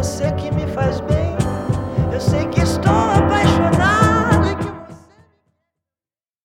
você que me faz bem. Eu sei que estou